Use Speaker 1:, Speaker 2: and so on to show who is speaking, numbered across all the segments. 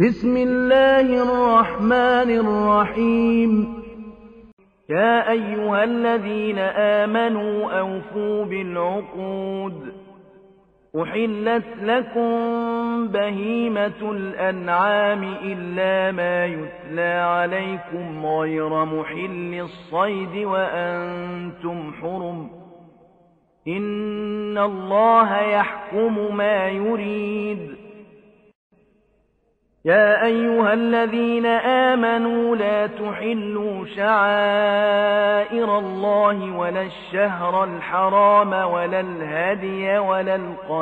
Speaker 1: بسم الله الرحمن الرحيم. يا أيها الذين آمنوا أوفوا بالعقود. أحلت لكم بهيمة الأنعام إلا ما يتلى عليكم غير محل الصيد وأنتم حرم. إن الله يحكم ما يريد. يا أيها الذين آمنوا لا تحلوا شعائر الله ولا الشهر الحرام ولا الهدي ولا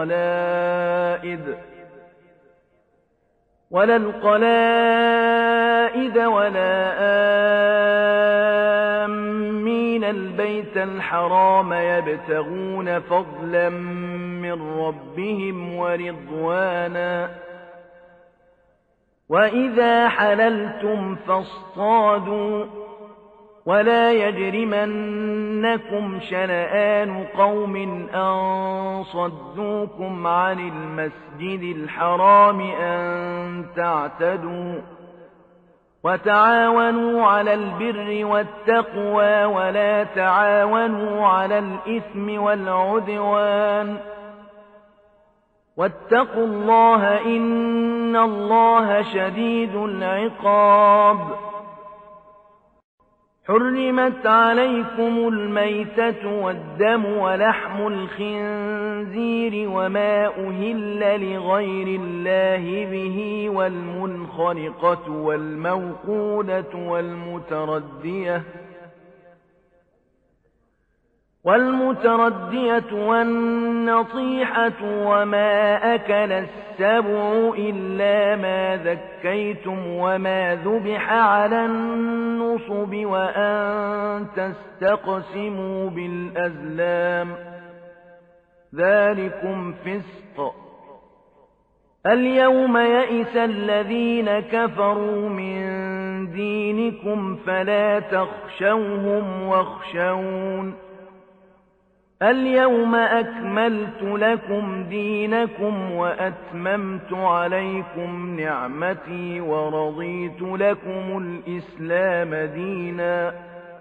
Speaker 1: القلائد ولا آمين البيت الحرام يبتغون فضلا من ربهم ورضوانا. وإذا حللتم فاصطادوا ولا يجرمنكم شنآن قوم أن صدوكم عن المسجد الحرام أن تعتدوا. وتعاونوا على البر والتقوى ولا تعاونوا على الإثم والعدوان. واتقوا الله إن الله شديد العقاب. حرمت عليكم الميتة والدم ولحم الخنزير وما أهل لغير الله به والمنخنقة والموقودة والمتردية والنطيحة وما أكل السبع إلا ما ذكيتم وما ذبح على النصب وأن تستقسموا بالأزلام ذلكم فسق. اليوم يئس الذين كفروا من دينكم فلا تخشوهم واخشون. اليوم أكملت لكم دينكم وأتممت عليكم نعمتي ورضيت لكم الإسلام دينا.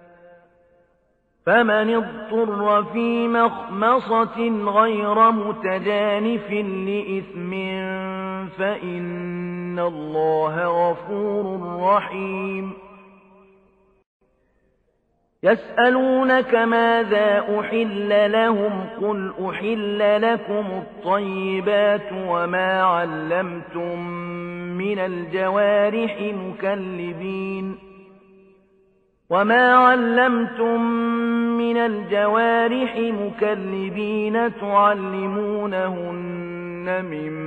Speaker 1: فمن اضطر في مخمصة غير متجانف لإثم فإن الله غفور رحيم. يسألونك ماذا أحل لهم قل أحل لكم الطيبات وما علمتم من الجوارح مكلبين تعلمونهن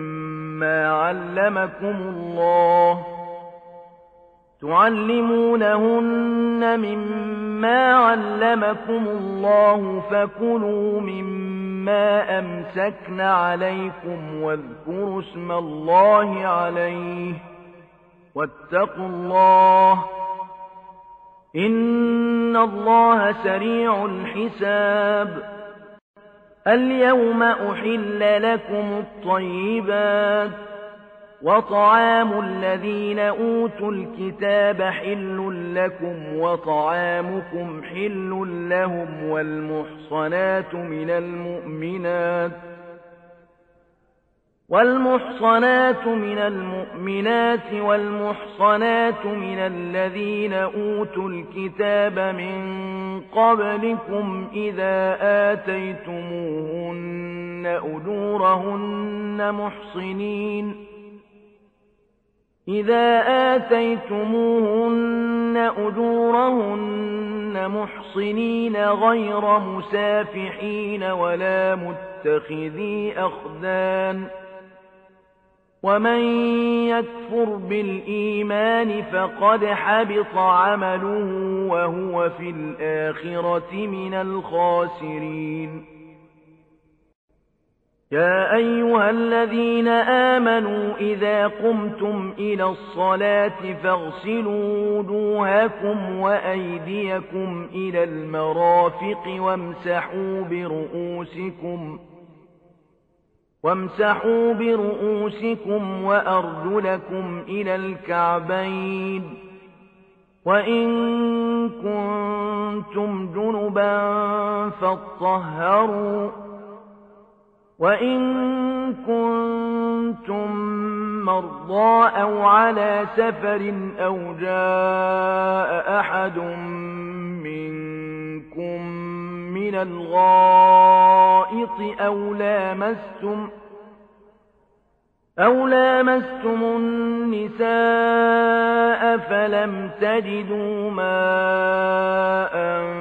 Speaker 1: مما علمكم الله فكلوا مما أمسكن عليكم واذكروا اسم الله عليه واتقوا الله إن الله سريع الحساب. اليوم أحل لكم الطيبات وطعام الذين أوتوا الكتاب حل لكم وطعامكم حل لهم والمحصنات من المؤمنات والمحصنات من الذين أوتوا الكتاب من قبلكم إذا آتيتموهن أجورهن محصنين غير مسافحين ولا متخذي أخدان. ومن يكفر بالإيمان فقد حبط عمله وهو في الآخرة من الخاسرين. يا أيها الذين آمنوا إذا قمتم إلى الصلاة فاغسلوا وجوهكم وأيديكم إلى المرافق وامسحوا برؤوسكم وأرجلكم إلى الكعبين وإن كنتم جنبا فاطهروا وإن كنتم مرضى أو على سفر أو جاء أحد منكم من الغائط أو لامستم النساء فلم تجدوا ماء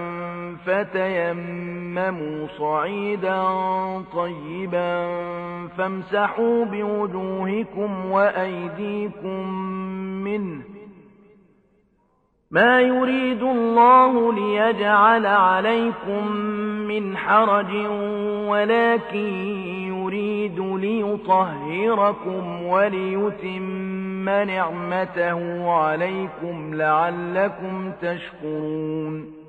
Speaker 1: فتيمموا صعيدا طيبا فامسحوا بوجوهكم وأيديكم منه ما يريد الله ليجعل عليكم من حرج ولكن يريد ليطهركم وليتم نعمته عليكم لعلكم تشكرون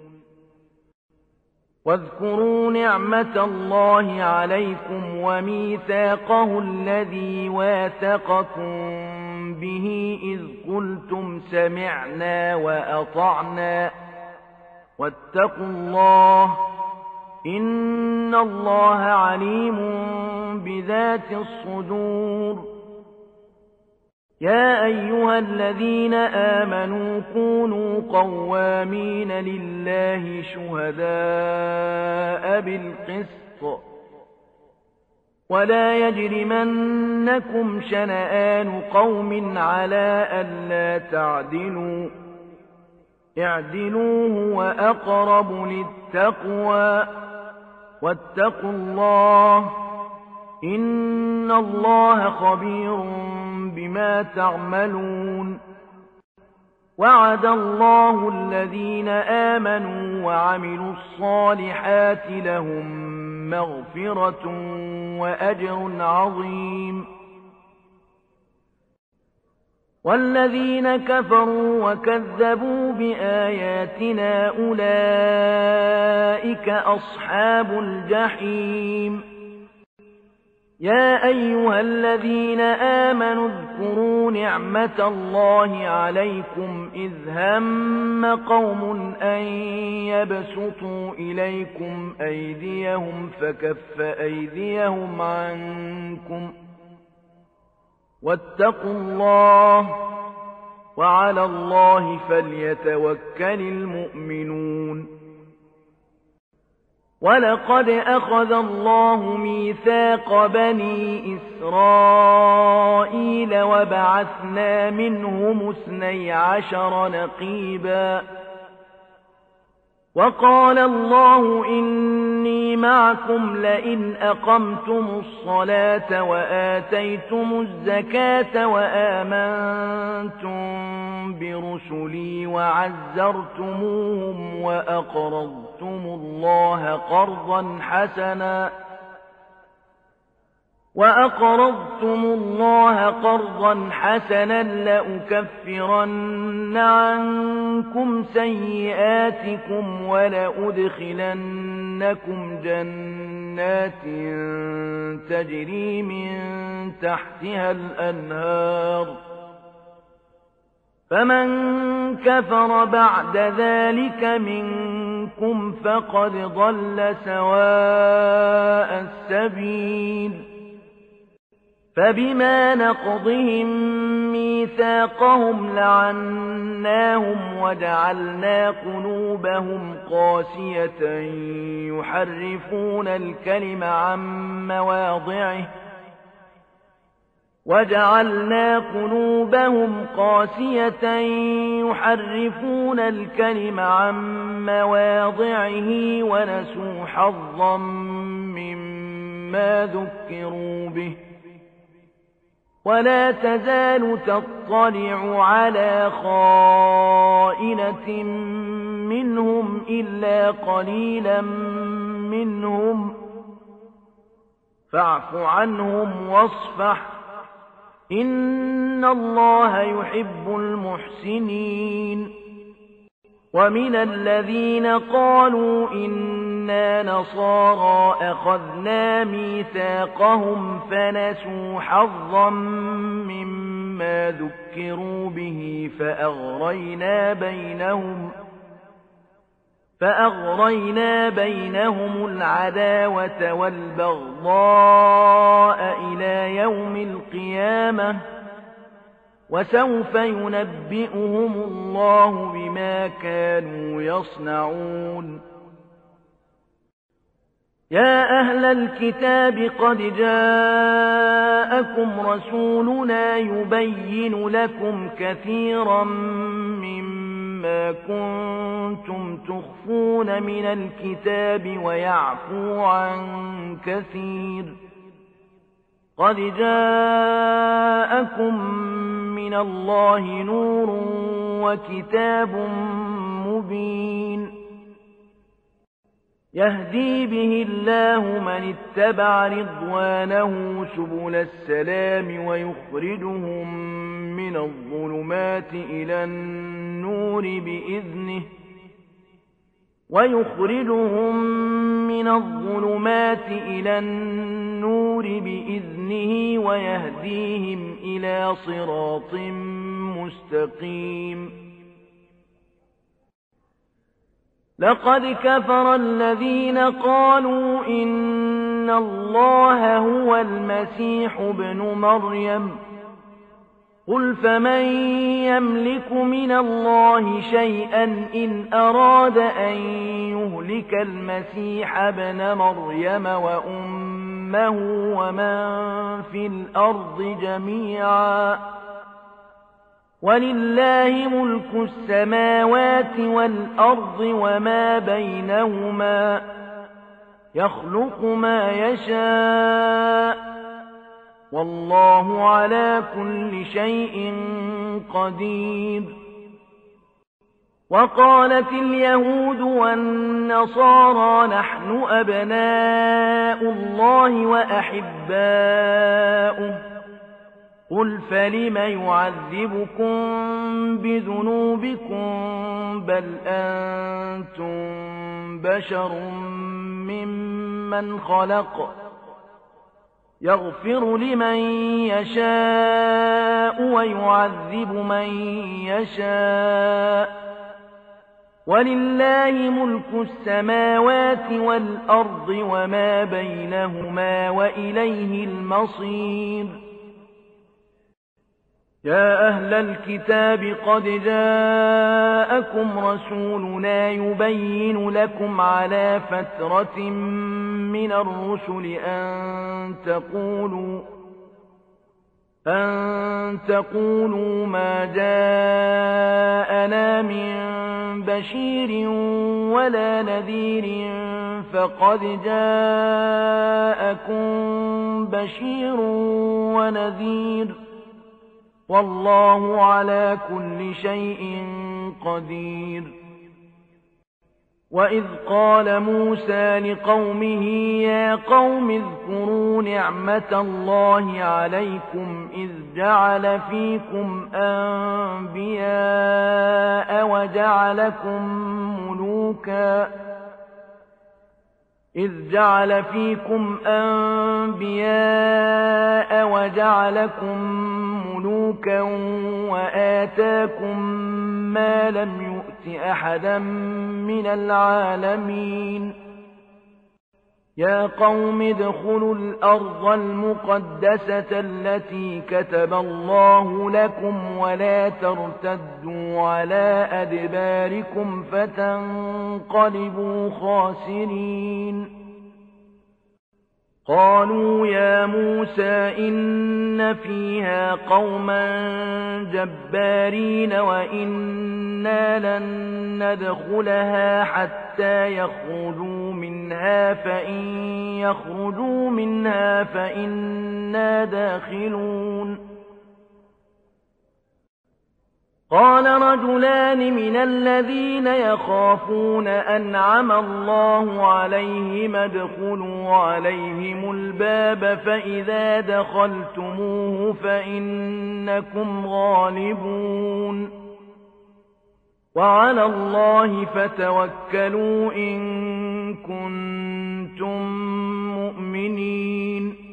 Speaker 1: واذكروا نعمة الله عليكم وميثاقه الذي واثقكم به إذ قلتم سمعنا وأطعنا واتقوا الله إن الله عليم بذات الصدور يا أيها الذين آمنوا كونوا قوامين لله شهداء بالقسط ولا يجرمنكم شنآن قوم على ألا تعدلوا اعدلوا هو أقرب للتقوى واتقوا الله إن الله خبير بما تعملون وعد الله الذين آمنوا وعملوا الصالحات لهم مغفرة وأجر عظيم والذين كفروا وكذبوا بآياتنا أولئك أصحاب الجحيم يا أيها الذين آمنوا اذكروا نعمة الله عليكم إذ هم قوم أن يبسطوا إليكم أيديهم فكف أيديهم عنكم واتقوا الله وعلى الله فليتوكل المؤمنون ولقد أخذ الله ميثاق بني إسرائيل وبعثنا منهم 12 نقيبا وقال الله إني معكم لئن أقمتم الصلاة وآتيتم الزكاة وآمنتم برسلي وعزرتموهم وأقرضتم الله قرضا حسنا لأكفرن عنكم سيئاتكم ولأدخلنكم جنات تجري من تحتها الأنهار فمن كفر بعد ذلك منكم فقد ضل سواء السبيل فبما نقضهم ميثاقهم لعناهم وجعلنا قلوبهم قاسية يحرفون الكلم عن مواضعه ونسوا حظا مما ذكروا به ولا تزال تطلع على خائنة منهم إلا قليلا منهم فاعف عنهم واصفح إن الله يحب المحسنين ومن الذين قالوا إن إنا نصارى أخذنا ميثاقهم فنسوا حظا مما ذكروا به فأغرينا بينهم العداوة والبغضاء إلى يوم القيامة وسوف ينبئهم الله بما كانوا يصنعون يا أهل الكتاب قد جاءكم رسولنا يبين لكم كثيرا مما كنتم تخفون من الكتاب ويعفو عن كثير قد جاءكم من الله نور وكتاب مبين يهدي به الله من اتبع رضوانه سبل السلام ويخرجهم من الظلمات إلى النور بإذنه ويهديهم إلى صراط مستقيم لقد كفر الذين قالوا إن الله هو المسيح ابن مريم قل فمن يملك من الله شيئا إن أراد أن يهلك المسيح ابن مريم وأمه ومن في الأرض جميعا ولله ملك السماوات والأرض وما بينهما يخلق ما يشاء والله على كل شيء قدير وقالت اليهود والنصارى نحن أبناء الله وأحباؤه قل فلم يعذبكم بذنوبكم بل أنتم بشر ممن خلق يغفر لمن يشاء ويعذب من يشاء ولله ملك السماوات والأرض وما بينهما وإليه المصير يا أهل الكتاب قد جاءكم رسولنا يبين لكم على فترة من الرسل أن تقولوا ما جاءنا من بشير ولا نذير فقد جاءكم بشير ونذير والله على كل شيء قدير وإذ قال موسى لقومه يا قوم اذكروا نعمة الله عليكم إذ جعل فيكم أنبياء وجعلكم ملوكا وآتاكم ما لم يؤت أحدا من العالمين يا قوم ادخلوا الأرض المقدسة التي كتب الله لكم ولا ترتدوا على أدباركم فتنقلبوا خاسرين قالوا يا موسى إن فيها قوما جبارين وإنا لن ندخلها حتى يخرجوا منها فإن يخرجوا منها فإنا داخلون قال رجلان من الذين يخافون أنعم الله عليهم ادخلوا عليهم الباب فإذا دخلتموه فإنكم غالبون وعلى الله فتوكلوا إن كنتم مؤمنين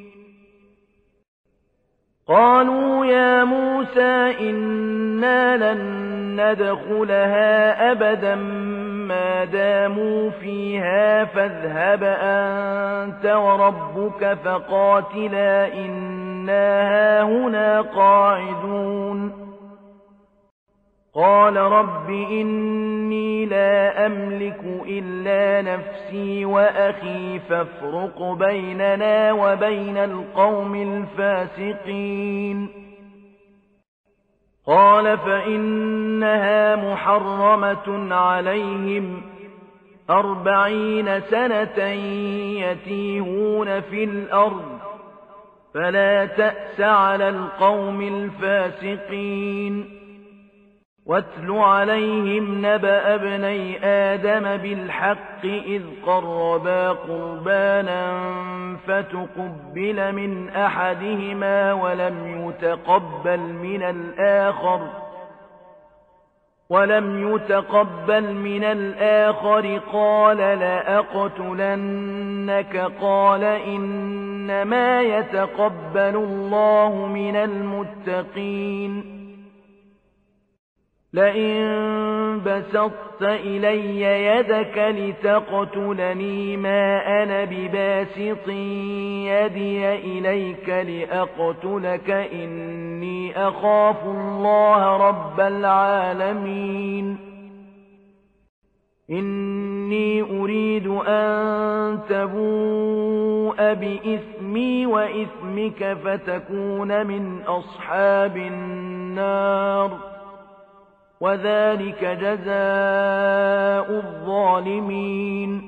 Speaker 1: قالوا يا موسى إنا لن ندخلها أبدا ما داموا فيها فاذهب أنت وربك فقاتلا إنا هاهنا قاعدون قال رب إني لا أملك إلا نفسي وأخي فافرق بيننا وبين القوم الفاسقين قال فإنها محرمة عليهم 40 سنة يتيهون في الأرض فلا تأس على القوم الفاسقين واتل عليهم نبأ ابني آدم بالحق إذ قربا قربانا فتقبل من أحدهما ولم يتقبل من الآخر قال لأقتلنك قال إنما يتقبل الله من المتقين لئن بسطت إلي يدك لتقتلني ما أنا بباسط يدي إليك لأقتلك إني أخاف الله رب العالمين إني أريد أن تبوء بإثمي وإثمك فتكون من أصحاب النار وذلك جزاء الظالمين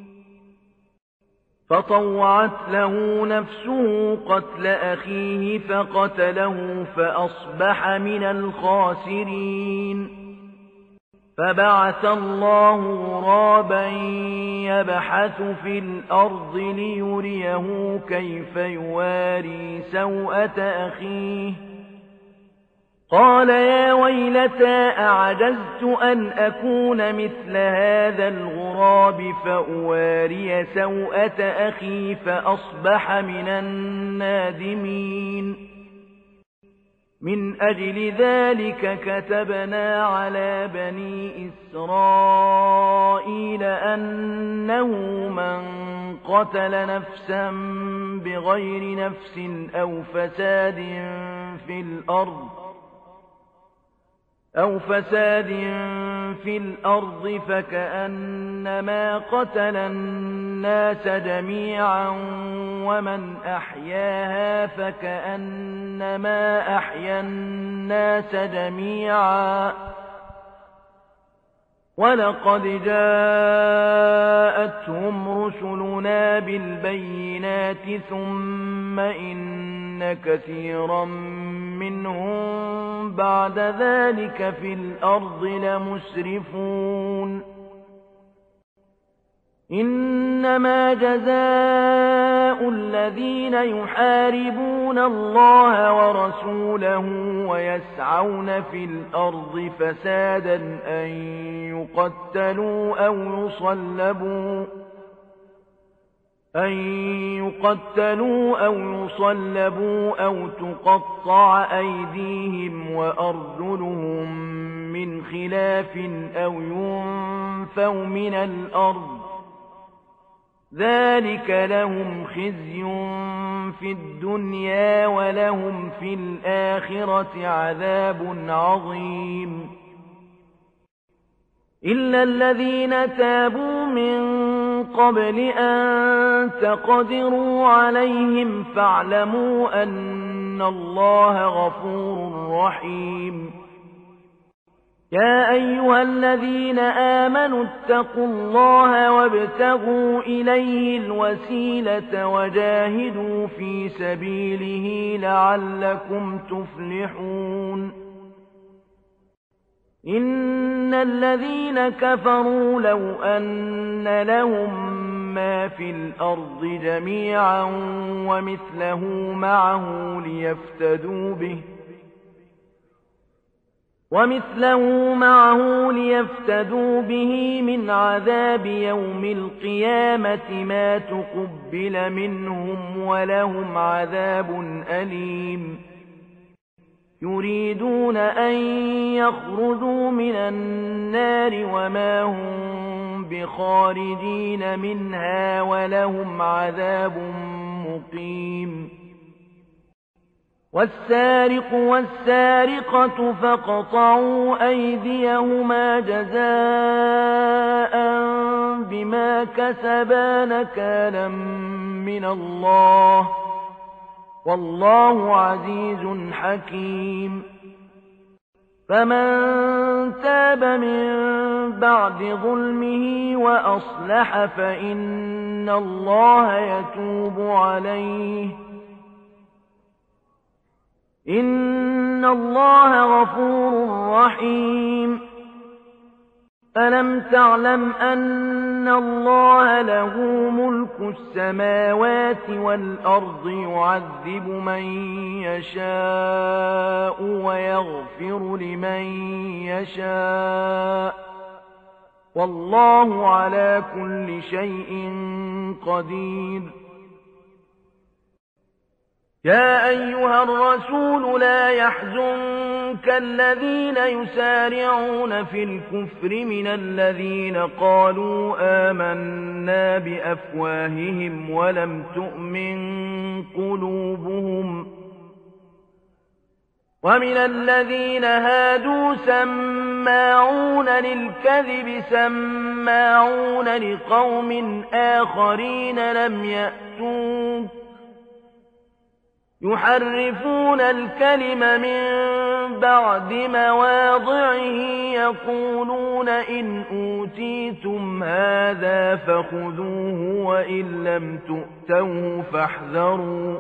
Speaker 1: فطوعت له نفسه قتل أخيه فقتله فأصبح من الخاسرين فبعث الله غرابا يبحث في الأرض ليريه كيف يواري سوءة أخيه قال يا ويلتى أعجزت أن أكون مثل هذا الغراب فأواري سوءة أخي فأصبح من النادمين من أجل ذلك كتبنا على بني إسرائيل أنه من قتل نفسا بغير نفس أو فساد في الأرض فكأنما قتل الناس جميعا ومن أحياها فكأنما أحيا الناس جميعا ولقد جاءتهم رسلنا بالبينات ثم إن كثيرا منهم بعد ذلك في الأرض لمسرفون إنما جزاء الذين يحاربون الله ورسوله ويسعون في الأرض فسادا أن يقتلوا أو يصلبوا أو تقطع أيديهم وأرجلهم من خلاف أو ينفوا من الأرض ذلك لهم خزي في الدنيا ولهم في الآخرة عذاب عظيم إلا الذين تابوا من قبل أن تقدروا عليهم فاعلموا أن الله غفور رحيم يا أيها الذين آمنوا اتقوا الله وابتغوا إليه الوسيلة وجاهدوا في سبيله لعلكم تفلحون إن الذين كفروا لو أن لهم ما في الأرض جميعا ومثله معه ومثله معه ليفتدوا به من عذاب يوم القيامة ما تقبل منهم ولهم عذاب أليم يريدون أن يخرجوا من النار وما هم بخارجين منها ولهم عذاب مقيم والسارق والسارقة فاقطعوا أيديهما جزاء بما كسبا نكالا من الله والله عزيز حكيم فمن تاب من بعد ظلمه وأصلح فإن الله يتوب عليه إن الله غفور رحيم ألم تعلم أن الله له ملك السماوات والأرض يعذب من يشاء ويغفر لمن يشاء والله على كل شيء قدير يا أيها الرسول لا يحزنك الذين يسارعون في الكفر من الذين قالوا آمنا بأفواههم ولم تؤمن قلوبهم ومن الذين هادوا سماعون للكذب سماعون لقوم آخرين لم يأتوك يحرفون الكلم من بعد مواضعه يقولون إن أوتيتم هذا فخذوه وإن لم تؤتوه فاحذروا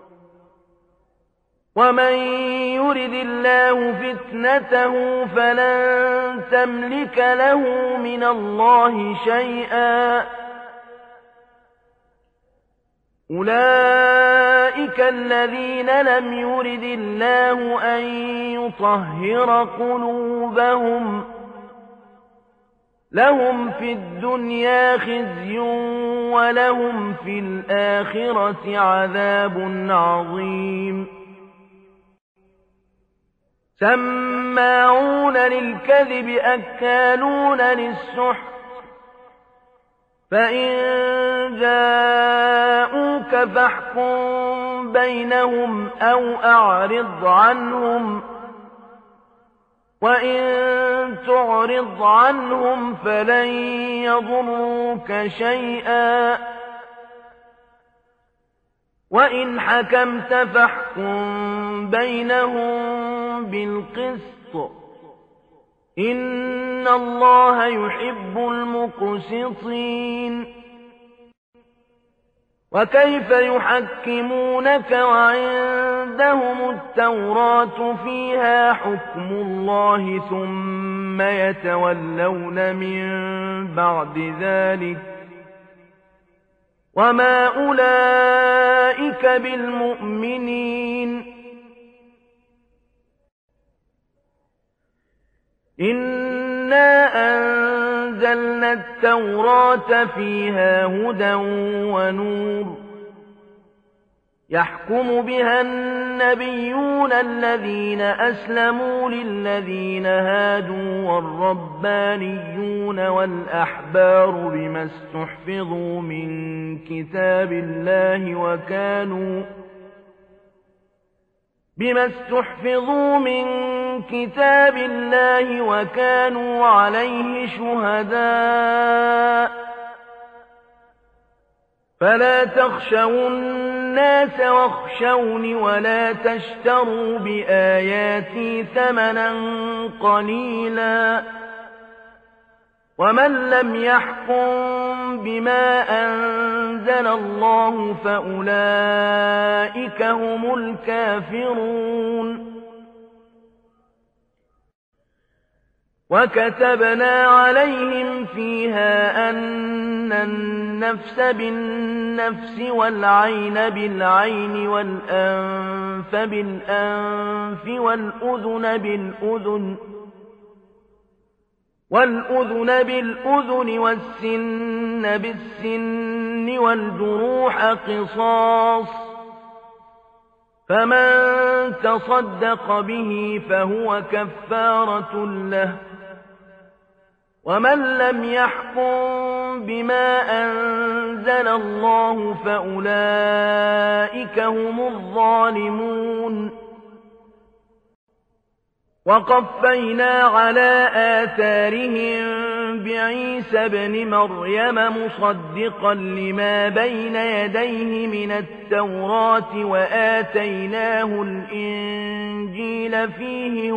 Speaker 1: ومن يرد الله فتنته فلن تملك له من الله شيئا أولئك الذين لم يرد الله أن يطهر قلوبهم لهم في الدنيا خزي ولهم في الآخرة عذاب عظيم سماعون للكذب أكالون للسحت فإن جاءوك فاحكم بينهم أو أعرض عنهم وإن تعرض عنهم فلن يضروك شيئا وإن حكمت فاحكم بينهم بالقسط إن الله يحب المقسطين وكيف يحكمونك وعندهم التوراة فيها حكم الله ثم يتولون من بعد ذلك وما أولئك بالمؤمنين إنا أنزلنا التوراة فيها هدى ونور يحكم بها النبيون الذين أسلموا للذين هادوا والربانيون والأحبار بما استحفظوا من كتاب الله وكانوا عليه شهداء فلا تخشوا الناس واخشوني ولا تشتروا بآياتي ثمنا قليلا ومن لم يحكم بما أنزل الله فأولئك هم الكافرون وكتبنا عليهم فيها أن النفس بالنفس والعين بالعين والأنف بالأنف والأذن بالأذن والسن بالسن والجروح قصاص، فمن تصدق به فهو كفارة له، ومن لم يحكم بما أنزل الله فأولئك هم الظالمون. وقفينا على آثارهم بعيسى ابن مريم مصدقا لما بين يديه من التوراة وآتيناه الإنجيل فيه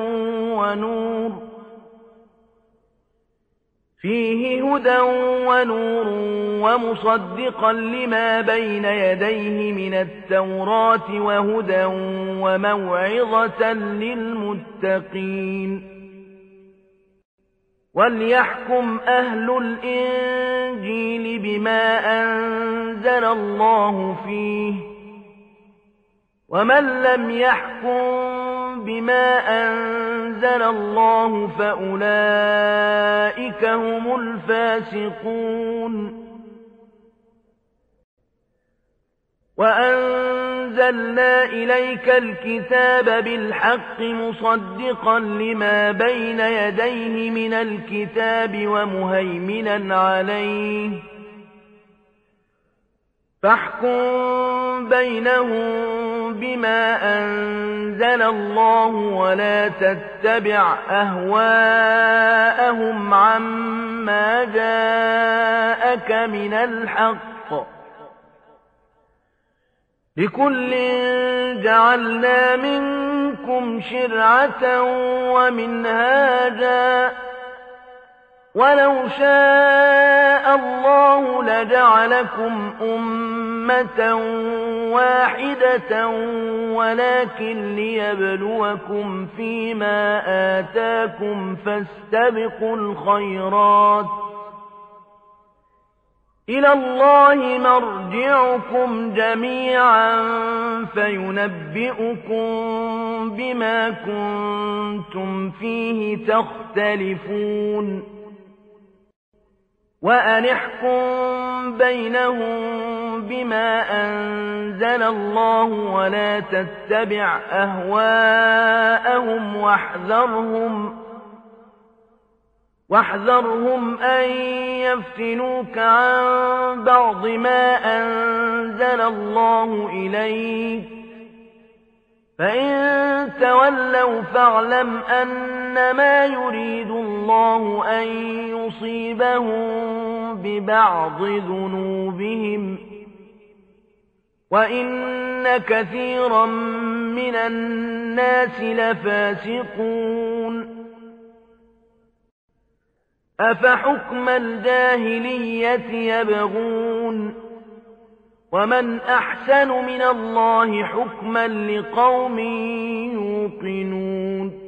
Speaker 1: هدى ونور ومصدقا لما بين يديه من التوراة وهدى وموعظة للمتقين. وليحكم أهل الإنجيل بما أنزل الله فيه، ومن لم يحكم بما أنزل الله فأولئك هم الفاسقون. وأنزلنا إليك الكتاب بالحق مصدقا لما بين يديه من الكتاب ومهيمنا عليه، فاحكم بينهم بما أنزل الله ولا تتبع أهواءهم عما جاءك من الحق، لكل جعلنا منكم شرعة ومنهاجا، ولو شاء الله لجعلكم أمة واحدة ولكن ليبلوكم فيما آتاكم فاستبقوا الخيرات، إلى الله مرجعكم جميعا فينبئكم بما كنتم فيه تختلفون. وأن احكم بينهم بما أنزل الله ولا تتبع أهواءهم واحذرهم أن يفتنوك عن بعض ما أنزل الله إليك، فإن تولوا فاعلم أنما يريد الله أن يصيبهم ببعض ذنوبهم، وإن كثيرا من الناس لفاسقون. أفحكم الجاهلية يبغون، ومن أحسن من الله حكما لقوم يوقنون.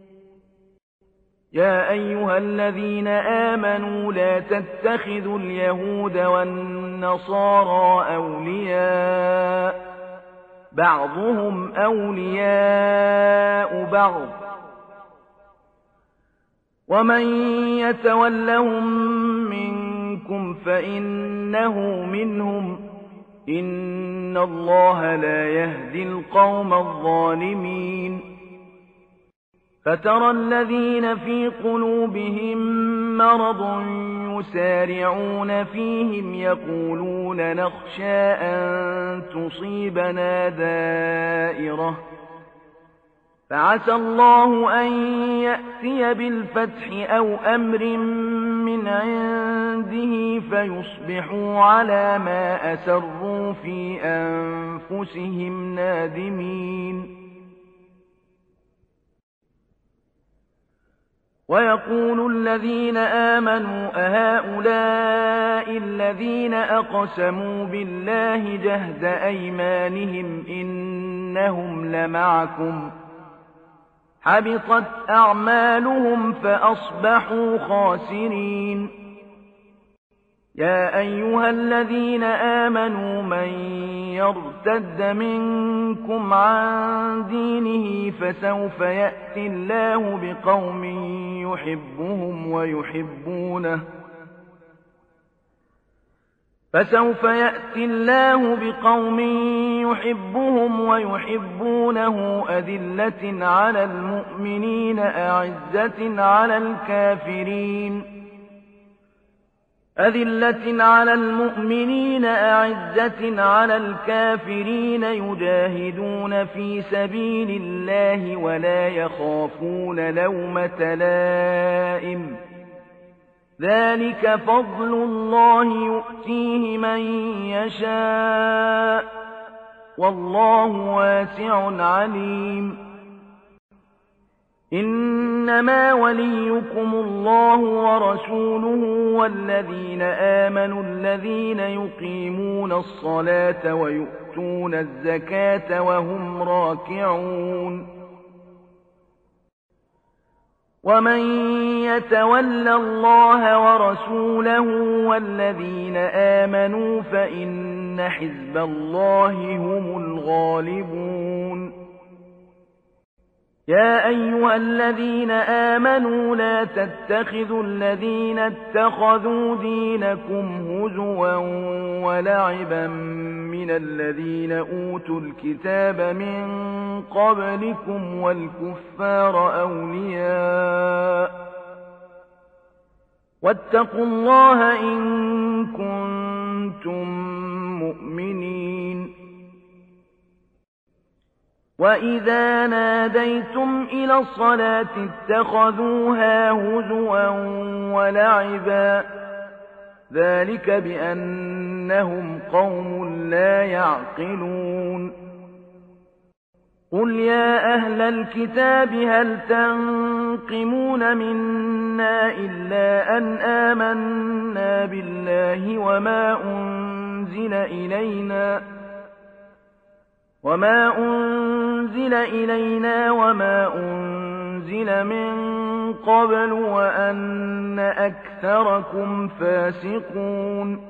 Speaker 1: يا أيها الذين آمنوا لا تتخذوا اليهود والنصارى أولياء، بعضهم أولياء بعض، ومن يتولهم منكم فإنه منهم، إن الله لا يهدي القوم الظالمين. فترى الذين في قلوبهم مرض يسارعون فيهم يقولون نخشى أن تصيبنا دائرة، فعسى الله أن يأتي بالفتح أو أمر من عنده فيصبحوا على ما أسروا في أنفسهم نادمين. ويقول الذين آمنوا أهؤلاء الذين أقسموا بالله جهد أيمانهم إنهم لمعكم، حبطت أعمالهم فأصبحوا خاسرين. يا أيها الذين آمنوا من يرتد منكم عن دينه فسوف يأتي الله بقوم يحبهم ويحبونه أذلة على المؤمنين أعزة على الكافرين يجاهدون في سبيل الله ولا يخافون لومة لائم. ذلك فضل الله يؤتيه من يشاء والله واسع عليم. إنما وليكم الله ورسوله والذين آمنوا الذين يقيمون الصلاة ويؤتون الزكاة وهم راكعون. ومن يتول الله ورسوله والذين آمنوا فإن حزب الله هم الغالبون. يا أيها الذين آمنوا لا تتخذوا الذين اتخذوا دينكم هزوا ولعبا من الذين أوتوا الكتاب من قبلكم والكفار أولياء واتقوا الله إن كنتم مؤمنين. وإذا ناديتم إلى الصلاة اتخذوها هزوا ولعبا ذلك بأنهم قوم لا يعقلون. قل يا أهل الكتاب هل تنقمون منا إلا أن آمنا بالله وما أنزل إلينا وما أنزل من قبل وأن أكثركم فاسقون.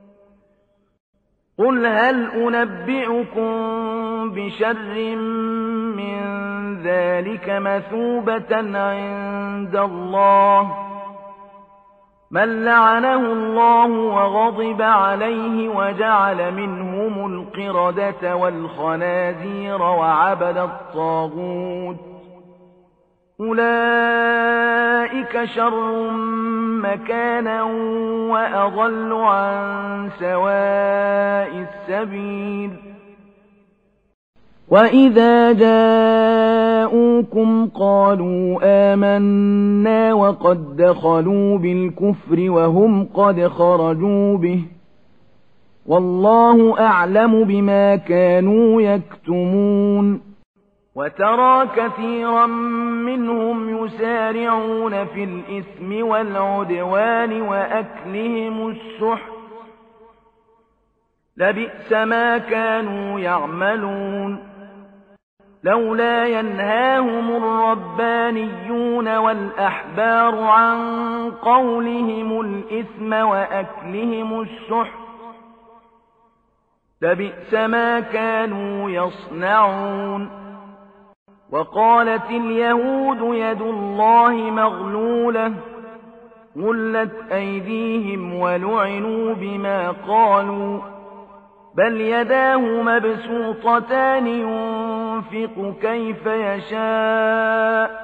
Speaker 1: قل هل أنبئكم بشر من ذلك مثوبة عند الله من لعنه الله وغضب عليه وجعل منهم القردة والخنازير وعبد الطاغوت أولئك شر مكانا وأضل عن سواء السبيل. وإذا جاءوكم قالوا آمنا وقد دخلوا بالكفر وهم قد خرجوا به والله أعلم بما كانوا يكتمون. وترى كثيرا منهم يسارعون في الإثم والعدوان وأكلهم السحت لبئس ما كانوا يعملون. لولا ينهاهم الربانيون والأحبار عن قولهم الإثم وأكلهم السحت لبئس ما كانوا يصنعون. وقالت اليهود يد الله مغلولة غلت أيديهم ولعنوا بما قالوا بل يداه مبسوطتان ينفق كيف يشاء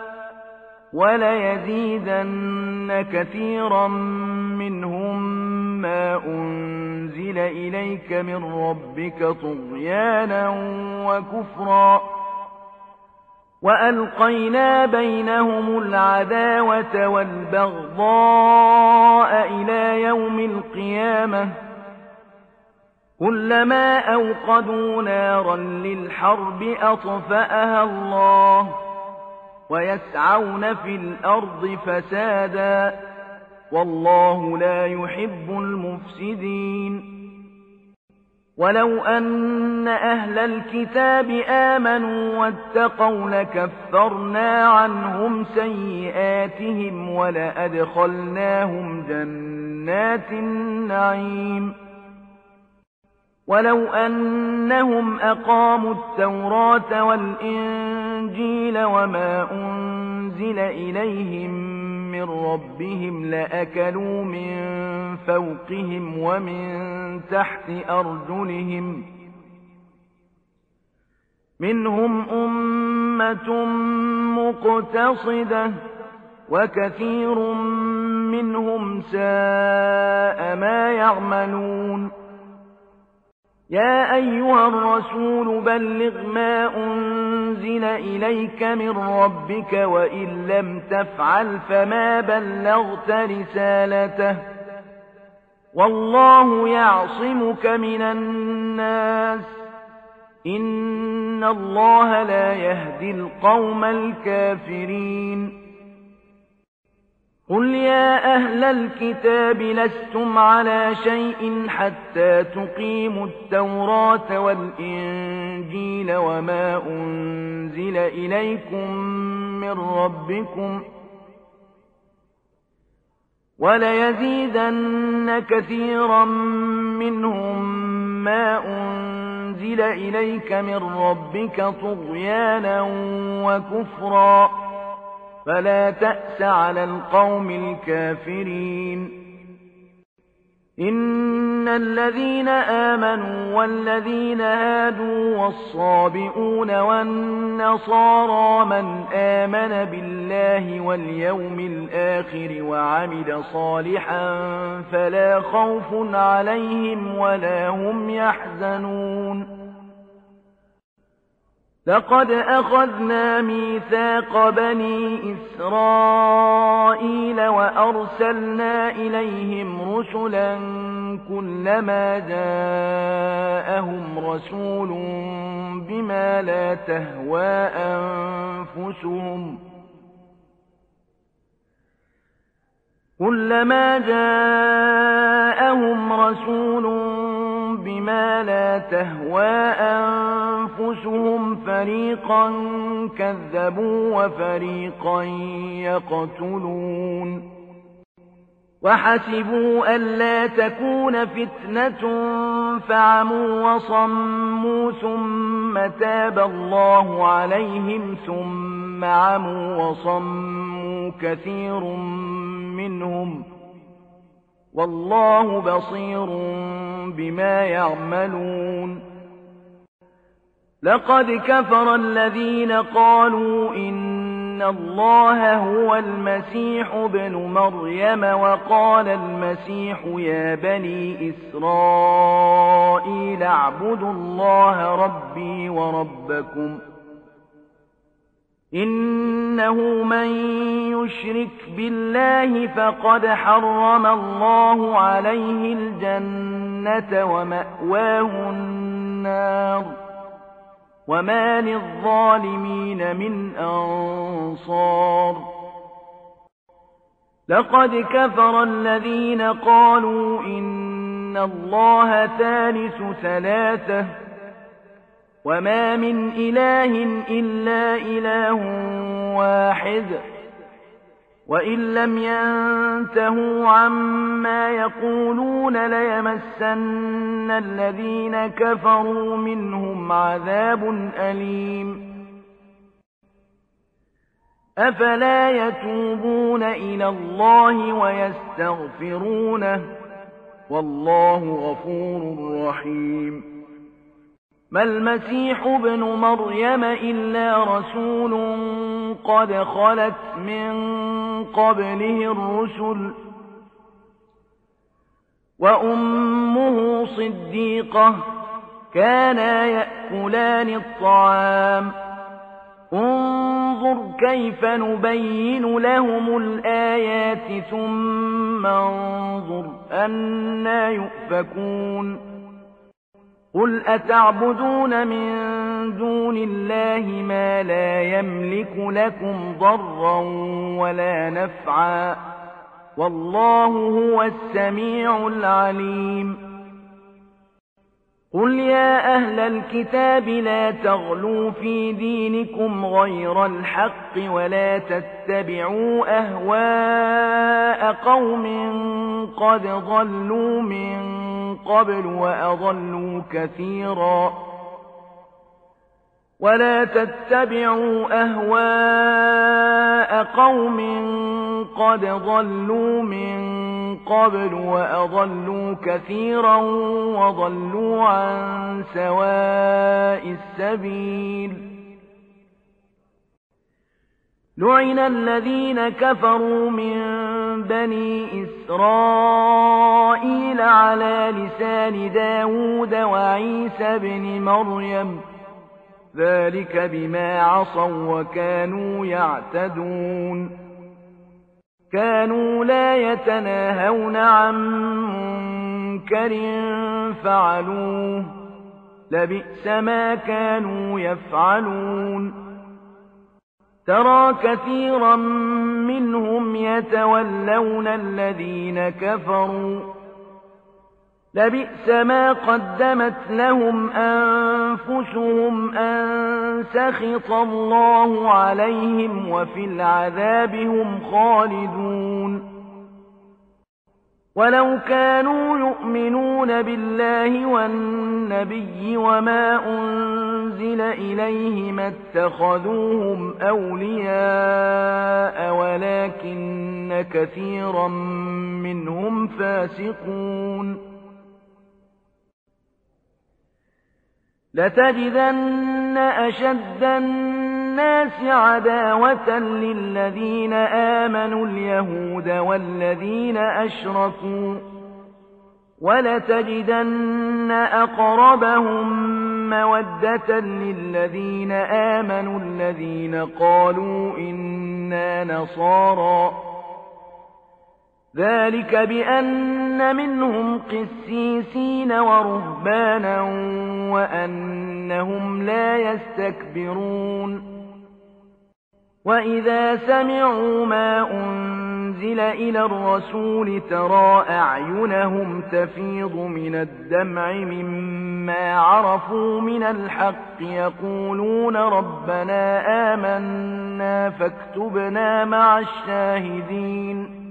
Speaker 1: وليزيدن كثيرا منهم ما أنزل إليك من ربك طغيانا وكفرا وألقينا بينهم العداوة والبغضاء إلى يوم القيامة كلما أوقدوا نارا للحرب أطفأها الله ويسعون في الأرض فسادا والله لا يحب المفسدين. ولو أن أهل الكتاب آمنوا واتقوا لكفرنا عنهم سيئاتهم ولأدخلناهم جنات النعيم ولو أنهم أقاموا التوراة والإنجيل وما أنزل إليهم من ربهم لأكلوا من فوقهم ومن تحت أرجلهم منهم أمة مقتصدة وكثير منهم ساء ما يعملون يا أيها الرسول بلغ ما أنزل إليك من ربك وإن لم تفعل فما بلغت رسالته والله يعصمك من الناس إن الله لا يهدي القوم الكافرين قل يا أهل الكتاب لستم على شيء حتى تقيموا التوراة والإنجيل وما أنزل إليكم من ربكم وليزيدن كثيرا منهم ما أنزل إليك من ربك طغيانا وكفرا فلا تأس على القوم الكافرين إن الذين آمنوا والذين هادوا والصابئون والنصارى من آمن بالله واليوم الآخر وعمل صالحا فلا خوف عليهم ولا هم يحزنون لقد أخذنا ميثاق بني إسرائيل وأرسلنا إليهم رسلا كلما جاءهم رسول بما لا تهوى أنفسهم بما لا تهوى أنفسهم فريقا كذبوا وفريقا يقتلون وحسبوا ألا تكون فتنة فعموا وصموا ثم تاب الله عليهم ثم عموا وصموا كثير منهم والله بصير بما يعملون لقد كفر الذين قالوا إن الله هو المسيح ابن مريم وقال المسيح يا بني إسرائيل اعبدوا الله ربي وربكم إنه من يشرك بالله فقد حرم الله عليه الجنة ومأواه النار وما للظالمين من أنصار لقد كفر الذين قالوا إن الله ثالث ثلاثة وما من إله إلا إله واحد وإن لم ينتهوا عما يقولون ليمسن الذين كفروا منهم عذاب أليم أفلا يتوبون إلى الله ويستغفرونه والله غفور رحيم ما المسيح ابن مريم إلا رسول قد خلت من قبله الرسل وأمه صديقة كانا يأكلان الطعام انظر كيف نبين لهم الآيات ثم انظر أنى يؤفكون قل أتعبدون من دون الله ما لا يملك لكم ضرا ولا نفعا والله هو السميع العليم قل يا أهل الكتاب لا تغلوا في دينكم غير الحق ولا تتبعوا أهواء قوم قد ضلوا من قبل وأضلوا كثيرا وضلوا عن سواء السبيل لعن الذين كفروا من بني إسرائيل على لسان داود وعيسى بن مريم ذلك بما عصوا وكانوا يعتدون كانوا لا يتناهون عن منكر فعلوه لبئس ما كانوا يفعلون ترى كثيرا منهم يتولون الذين كفروا لبئس ما قدمت لهم أنفسهم أن سخط الله عليهم وفي العذاب هم خالدون ولو كانوا يؤمنون بالله والنبي وما أنزل إليه ما اتخذوهم أولياء ولكن كثيرا منهم فاسقون لتجدن أشد الناس عداوة للذين آمنوا اليهود والذين أشركوا ولتجدن أقربهم مودة للذين آمنوا الذين قالوا إنا نصارى ذلك بأن منهم قسيسين ورهبانا وأنهم لا يستكبرون وإذا سمعوا ما أنزل إلى الرسول ترى أعينهم تفيض من الدمع مما عرفوا من الحق يقولون ربنا آمنا فاكتبنا مع الشاهدين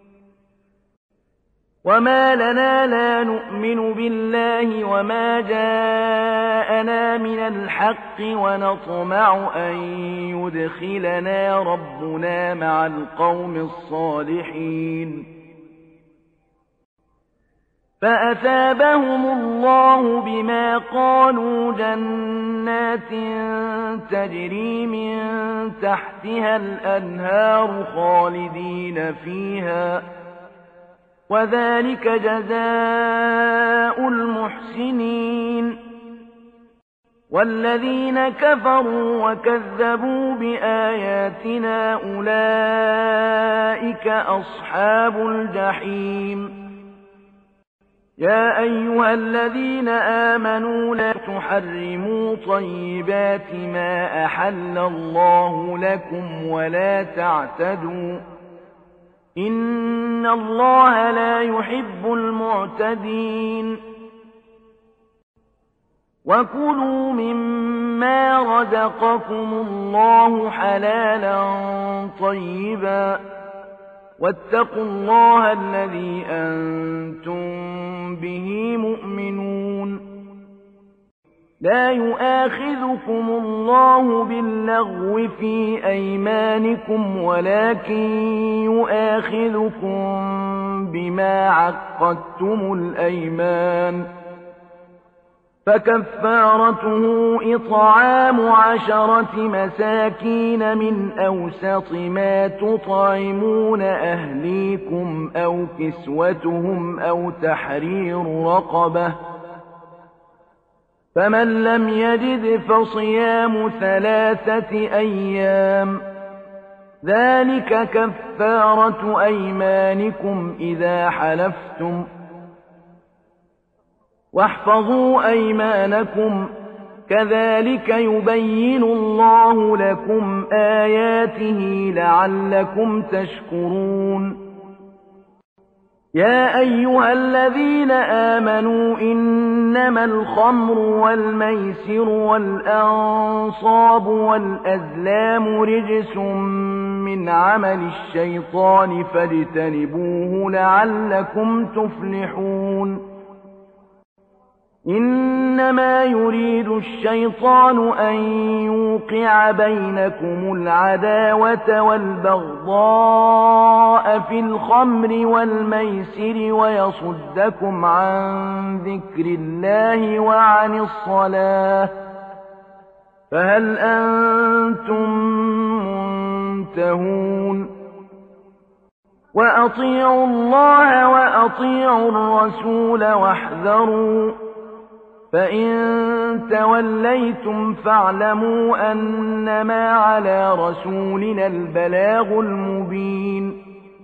Speaker 1: وما لنا لا نؤمن بالله وما جاءنا من الحق ونطمع أن يدخلنا ربنا مع القوم الصالحين فأثابهم الله بما قالوا جنات تجري من تحتها الأنهار خالدين فيها وذلك جزاء المحسنين والذين كفروا وكذبوا بآياتنا أولئك أصحاب الجحيم يا أيها الذين آمنوا لا تحرموا طيبات ما أحل الله لكم ولا تعتدوا إن الله لا يحب المعتدين وكلوا مما رزقكم الله حلالا طيبا واتقوا الله الذي أنتم به مؤمنون لا يؤاخذكم الله باللغو في أيمانكم ولكن يؤاخذكم بما عقدتم الأيمان فكفارته إطعام 10 مساكين من أوسط ما تطعمون أهليكم أو كسوتهم أو تحرير رقبة فمن لم يجد فصيام 3 أيام ذلك كفارة أيمانكم إذا حلفتم واحفظوا أيمانكم كذلك يبين الله لكم آياته لعلكم تشكرون يا أيها الذين آمنوا إنما الخمر والميسر والأنصاب والأزلام رجس من عمل الشيطان فاجتنبوه لعلكم تفلحون إنما يريد الشيطان أن يوقع بينكم العداوة والبغضاء في الخمر والميسر ويصدكم عن ذكر الله وعن الصلاة فهل أنتم منتهون وأطيعوا الله وأطيعوا الرسول واحذروا فإن توليتم فاعلموا أنما على رسولنا البلاغ المبين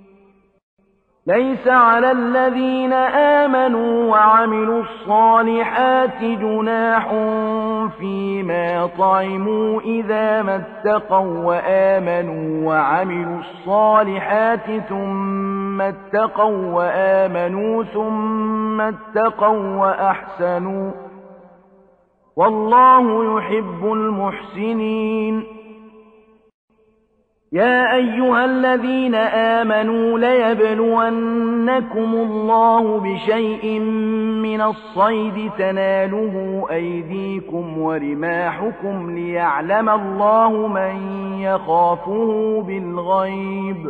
Speaker 1: ليس على الذين آمنوا وعملوا الصالحات جناح فيما طعموا إذا ما اتقوا وآمنوا وعملوا الصالحات ثم اتقوا وآمنوا ثم اتقوا وأحسنوا والله يحب المحسنين يا أيها الذين آمنوا ليبلونكم الله بشيء من الصيد تناله أيديكم ورماحكم ليعلم الله من يخافه بالغيب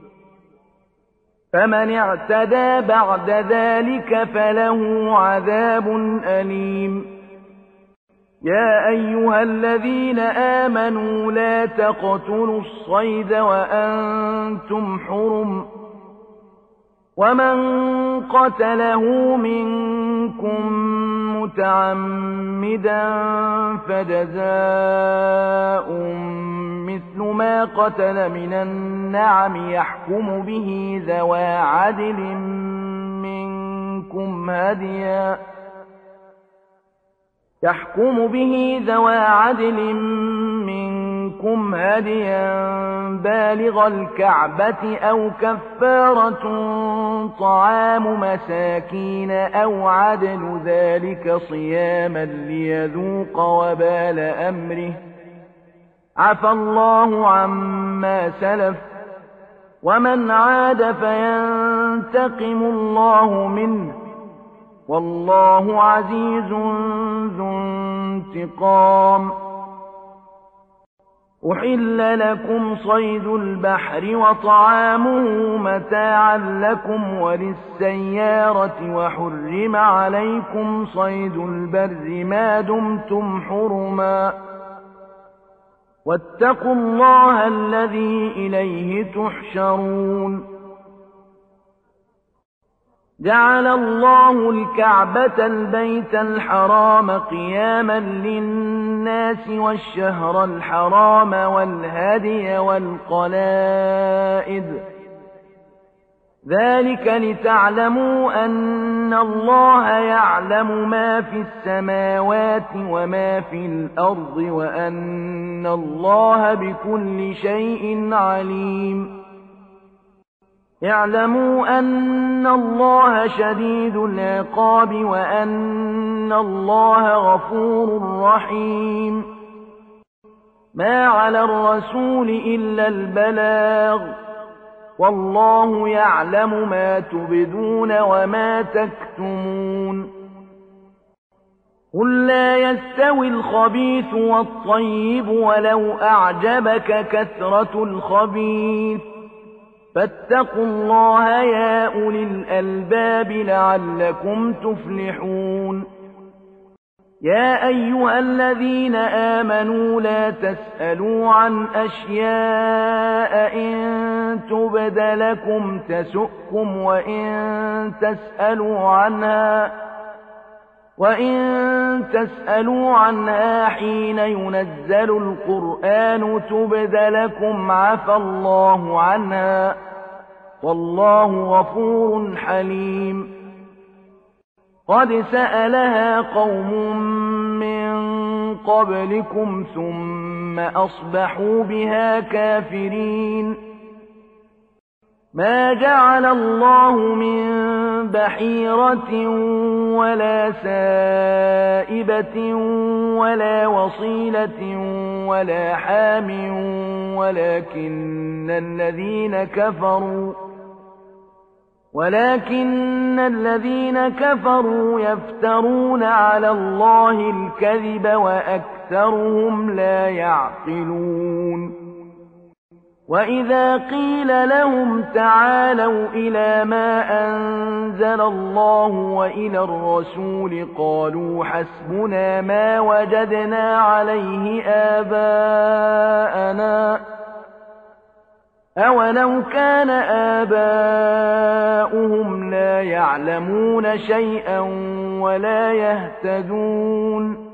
Speaker 1: فمن اعتدى بعد ذلك فله عذاب أليم يا أيها الذين آمنوا لا تقتلوا الصيد وأنتم حرم ومن قتله منكم متعمدا فجزاء مثل ما قتل من النعم يحكم به ذوى عدل منكم هديا بالغ الكعبة أو كفارة طعام مساكين أو عدل ذلك صياما ليذوق وبال أمره عفى الله عما سلف ومن عاد فينتقم الله منه والله عزيز ذو انتقام أحل لكم صيد البحر وطعامه متاعا لكم وللسيارة وحرم عليكم صيد البر ما دمتم حرما واتقوا الله الذي إليه تحشرون جعل الله الكعبة البيت الحرام قياما للناس والشهر الحرام والهدي والقلائد ذلك لتعلموا أن الله يعلم ما في السماوات وما في الأرض وأن الله بكل شيء عليم اعلموا أن الله شديد العقاب وأن الله غفور رحيم ما على الرسول إلا البلاغ والله يعلم ما تبدون وما تكتمون قل لا يستوي الخبيث والطيب ولو أعجبك كثرة الخبيث فاتقوا الله يا أولي الألباب لعلكم تفلحون يا أيها الذين آمنوا لا تسألوا عن أشياء إن تبد لكم تسؤكم وإن تسألوا عنها حين ينزل القرآن تبد لكم عفى الله عنها والله غفور حليم قد سألها قوم من قبلكم ثم أصبحوا بها كافرين ما جعل الله من بحيرة ولا سائبة ولا وصيلة ولا حام ولكن الذين كفروا يفترون على الله الكذب وأكثرهم لا يعقلون وإذا قيل لهم تعالوا إلى ما أنزل الله وإلى الرسول قالوا حسبنا ما وجدنا عليه آباءنا أولو كان آباؤهم لا يعلمون شيئا ولا يهتدون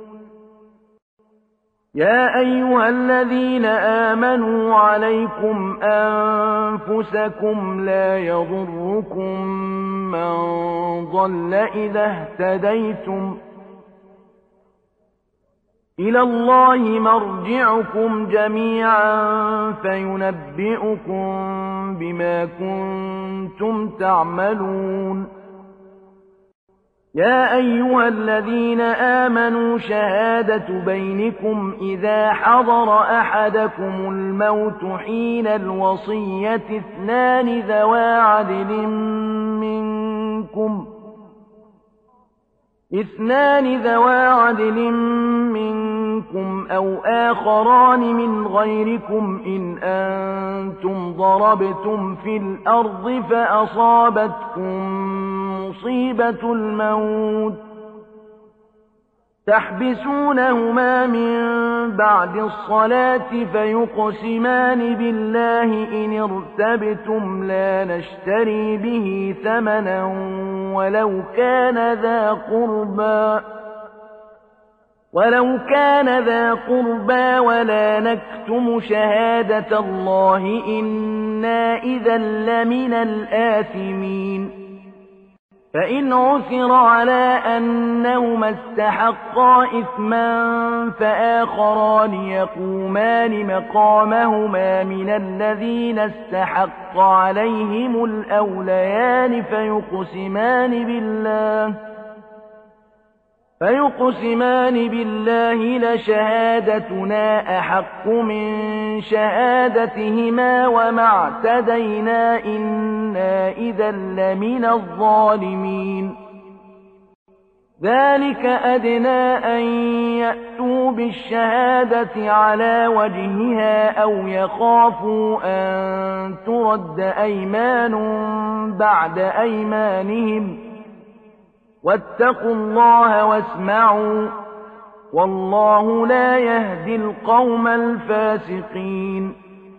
Speaker 1: يا أيها الذين آمنوا عليكم أنفسكم لا يضركم من ضل إذا اهتديتم إلى الله مرجعكم جميعا فينبئكم بما كنتم تعملون يا أيها الذين آمنوا شهادة بينكم إذا حضر أحدكم الموت حين الوصية اثنان ذوى عدل منكم أو آخران من غيركم إن أنتم ضربتم في الأرض فأصابتكم مصيبة الموت تحبسونهما من بعد الصلاة فيقسمان بالله إن ارتبتم لا نشتري به ثمنا ولو كان ذا قربى ولا نكتم شهادة الله إنا إذا لمن الآثمين فإن عثر على أنهما استحقا إثما فآخران يقومان مقامهما من الذين استحق عليهم الأوليان فيقسمان بالله لشهادتنا أحق من شهادتهما وما اعتدينا إنا إذا لمن الظالمين ذلك أدنى أن يأتوا بالشهادة على وجهها أو يخافوا أن ترد أيمان بعد أيمانهم واتقوا الله واسمعوا والله لا يهدي القوم الفاسقين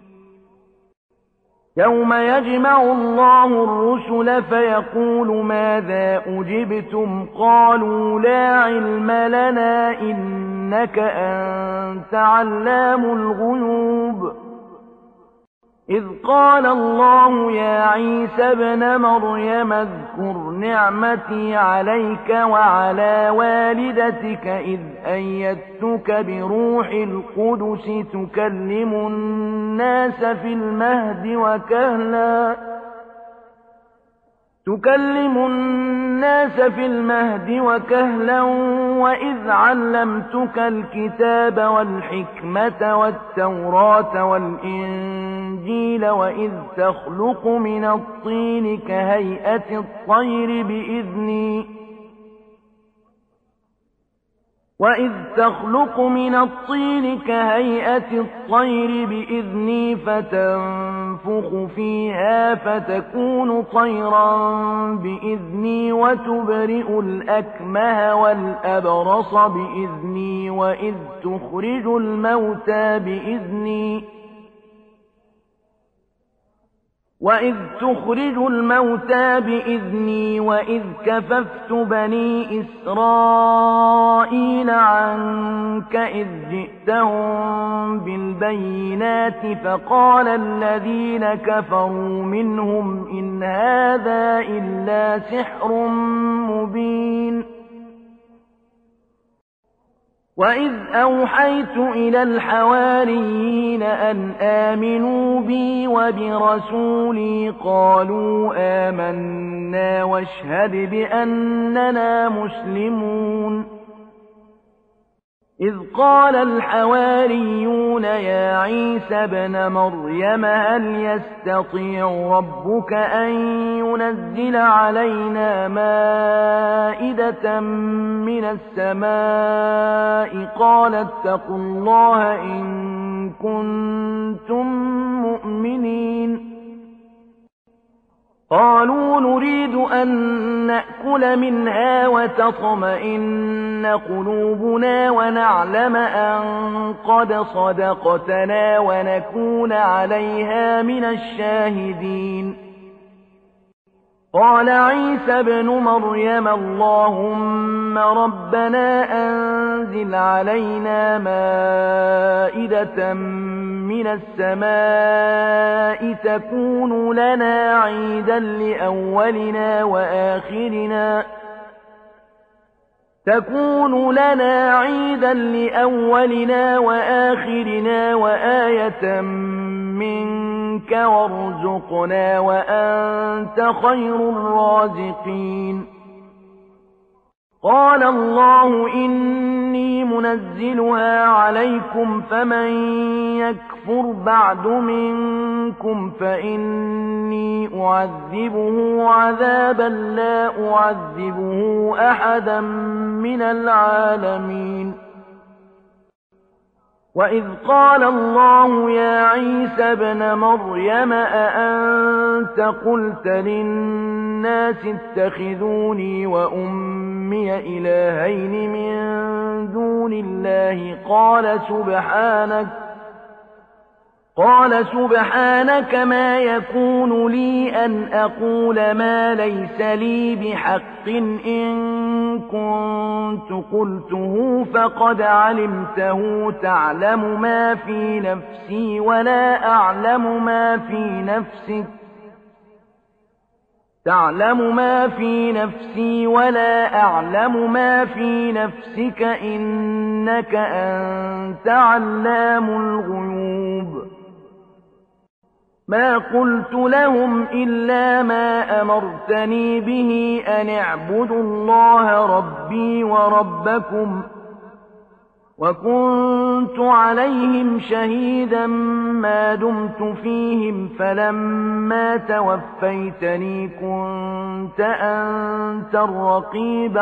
Speaker 1: يوم يجمع الله الرسل فيقول ماذا أجبتم قالوا لا علم لنا إنك أنت علام الغيوب إذ قال الله يا عيسى ابن مريم اذكر نعمتي عليك وعلى والدتك إذ أيدتك بروح القدس تكلم الناس في المهد وكهلا وإذ علمتك الكتاب والحكمة والتوراة والإنجيل وإذ تخلق من الطين كهيئة الطير بإذني فتنفخ فيها فتكون طيرا بإذني وتبرئ الأكمه والأبرص بإذني وإذ تخرج الموتى بإذني وإذ كففت بني إسرائيل عنك إذ جئتهم بالبينات فقال الذين كفروا منهم إن هذا إلا سحر مبين وإذ أوحيت إلى الحواريين أن آمنوا بي وبرسولي قالوا آمنا واشهد بأننا مسلمون إذ قال الحواريون يا عيسى ابن مريم هل يستطيع ربك أن ينزل علينا مائدة من السماء قال اتقوا الله إن كنتم مؤمنين قالوا نريد أن نأكل منها وتطمئن قلوبنا ونعلم أن قد صدقتنا ونكون عليها من الشاهدين قال عيسى ابن مريم اللهم ربنا أنزل علينا مائدة من السماء تكون لنا عيدا لأولنا وآخرنا وآية منك وارزقنا وأنت خير الرازقين قال الله إني منزلها عليكم فمن يكفر بعد منكم فإني أعذبه عذابا لا أعذبه أحدا من العالمين وإذ قال الله يا عيسى ابن مريم أأنت قلت للناس اتخذوني وأمي إلهين من دون الله قال سبحانك ما يكون لي أن أقول ما ليس لي بحق إن كنت قلته فقد علمته تعلم ما في نفسي ولا أعلم ما في نفسك تعلم ما في نفسي ولا أعلم ما في نفسك إنك أنت علام الغيوب ما قلت لهم إلا ما أمرتني به أن اعبدوا الله ربي وربكم وكنت عليهم شهيدا ما دمت فيهم فلما توفيتني كنت أنت الرقيب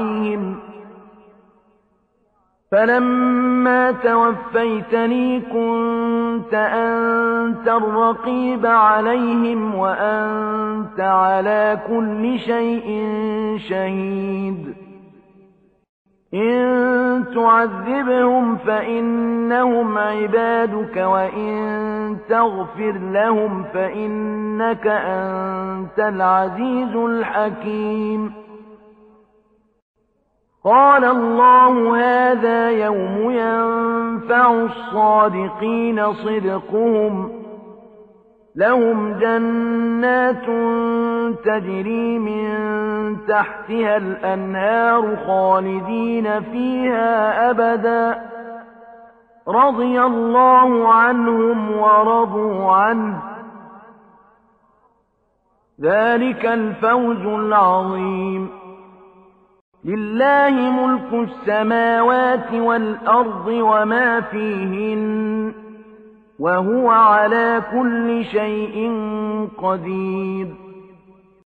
Speaker 1: عليهم وأنت على كل شيء شهيد إن تعذبهم فإنهم عبادك وإن تغفر لهم فإنك أنت العزيز الحكيم قال الله هذا يوم ينفع الصادقين صدقهم لهم جنات تجري من تحتها الأنهار خالدين فيها أبدا رضي الله عنهم ورضوا عنه ذلك الفوز العظيم لله ملك السماوات والأرض وما فيهن وهو على كل شيء قدير